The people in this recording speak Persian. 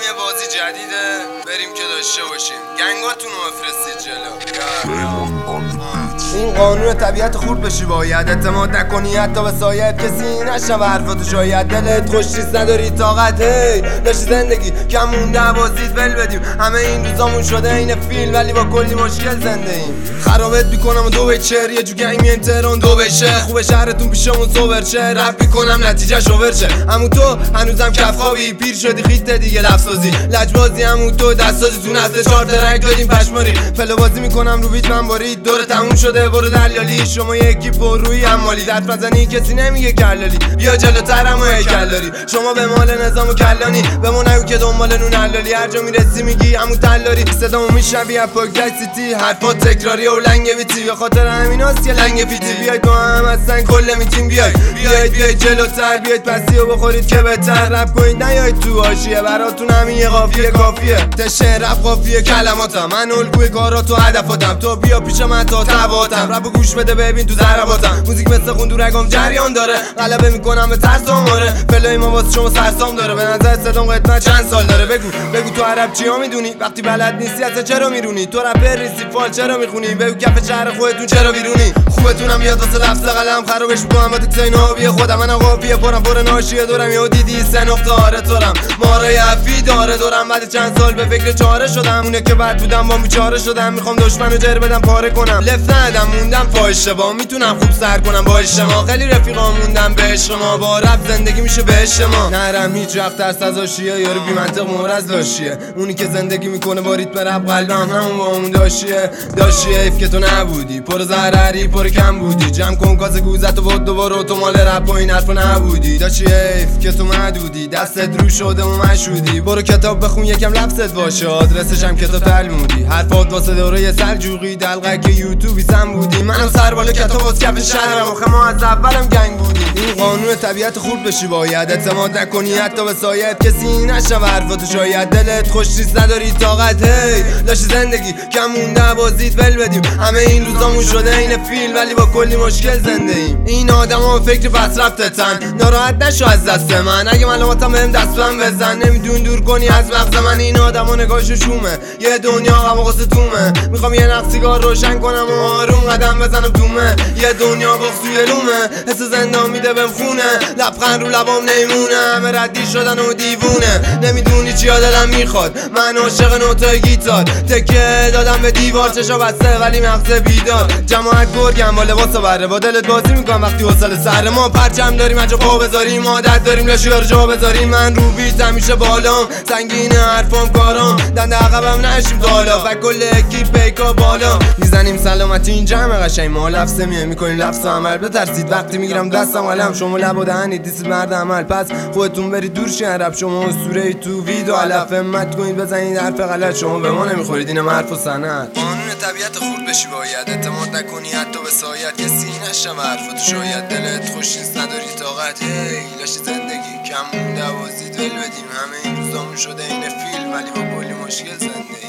یه بازی جدیده بریم که داشته باشیم. گنگاتون رو بفرستید جلو. این قانون طبیعت خورد بشی باید اعتماد نکنی حتی به سایت کسی نشنوه حرفاتو شاید دلت خوش نیست نداری طاقت هی داشتی زندگی کم مونده عوازید ول بدیم همه این روزامون شده این فیلم ولی با کلی مشکل زنده ایم خرابت میکنم و دو بیچر یه جو گیمی تهران دو بشه خوب شهرتون پیشمون صبر شه رپ میکنم نتیجه شوور شه همون تو هنوزم کف خوابی پیر شدی خیت دیگه لفظازی لجبازی همون تو دستازی تو نسل 4 ترک دادیم پشماری پله بازی میکنم رو بیت من بارید دور تموم شده برو دلالی شما یکی پر روی عمالی دست بزنی کسی نمیگه کلالی بیا جلوترم و هیکل داری شما به مال نظام و کلانی به ما نگو که دنبال نون حلالی هر جا میرسی میگی همون تلاری صدامو میشنوی از پاکت سیتی حرفات تکراری و لنگ بیتی به خاطر همیناست که لنگ پیتی بیاید با هم اصلا کل میتیم بیاید جلوتر بیاید پسی و بخورید که بهتر رپ کنید نیاید تو حاشیه براتون همین یه قافیه کافیه تشه رپ قافیه کلماتم من الگوی کاراتو هدفاتم تو بیا پیش من تا تباتم رپ گوش بده ببین تو ضرباتم موزیک مثل خون رگام جریان داره غلبه میکنم به ترس آماره فلای ما واسه شما سرسام داره به نظر صدام قدمت چند سال داره بگو تو عرب چیا میدونی وقتی بلد نیستی اصلا چرا میرونی تو رپر ریسی فال چرا میخونی بگو کف شهر خودتون چرا بیرونی خوبتونم بیاد واسه لفظ قلم خرابش میکنم با تکسای نابی خودم من قافیه پرم پر ناشیه دورم یهو دیدی سه نقطه آره تورم مارای عفی داره دورم بعد چند سال به فکر چاره شدم اونه که بعد بودم با بیچاره شدم میخوام دشمنو جر بدم پاره کنم لفت ندم موندم پا اشتباه میتونم خوب سر کنم با اجتماع خیلی رفیقا موندم به عشق ما با رپ زندگی میشه به عشق ما نرم هیچ وقت ترس از آشیه یارو بی منطق مورز لاشیه اونی که زندگی میکنه با ریتم رپ قلبم همون با اون داشیه ایف که تو نبودی پر ضرری پر کم بودی جمع کن کاسه گوزت و بود دوباره تو مال رپ و این حرفا نبودی داشی ایف که تو محدودی دستت رو شده و مشهودی برو کتاب بخون یکم لفظت باشه آدرسش هم کتاب تلمودی حرفات واسه دوره سلجوقی دلقک یوتیوبی سم بودی منم سر بالا کتاب واسه کف شهرم آخه ما از اولم گنگ بودیم این قانون طبیعت خورد بشی باید اعتماد نکنی حتی به سایت کسی نشنوه حرفاتو شاید دلت خوش نیست نداری طاقت هی داشتی زندگی کم مونده عوازید ول بدیم همه این روزامون شده این فیلم ولی با کلی مشکل زنده ایم این آدما فکر پس رفتتن ناراحت نشو از دست من اگه ملامتم بهم دستم بزن نمیدون دور کنی از مغز من این آدما نگاهشو شومه یه دنیا غم و غصه تومه میخوام یه نقد سیگار روشن کنم و آروم قدم بزنم تومه یه دنیا بخصوی لومه حس زندان میده بهم خونه لبخند رو لبام نمیمونه همه ردی شدن و دیوونه نمیدونی چیا دلم میخواد من عاشق نوتای گیتار تکه دادم به دیوار چشا بسته ولی مغز بیدار جماعت گرگم با لباس بره با دلت بازی میکنم وقتی وصل سر ما پرچم داریم اجا پا بذاریم عادت داریم لاشیار جا بذاریم من رو بیت همیشه بالام سنگینه حرفام کارام دنده عقبم نشیم تا حالا و کل اکیپ پیکا بالا میزنیم سلامتی این جمع قشنگ ما لفظه میکنیم لفظ عمل بترسید وقتی میگیرم دستم علم شما لب و دهنید دیسید مرد عمل پس خودتون برید دور شین رب شما اسطوره تو ویدو علف همت کنید بزنید حرف غلط شما به ما نمیخورید اینم حرف و سند قانون طبیعت خورد بشی باید اعتماد نکنی حتی به سایت کسی نشنوه حرفاتو شاید دلت خوش نیست نداری طاقت هی لاشی زندگی کم مونده عوازید ول بدیم همه این روزامون شده این فیلم ولی با کلی مشکل زنده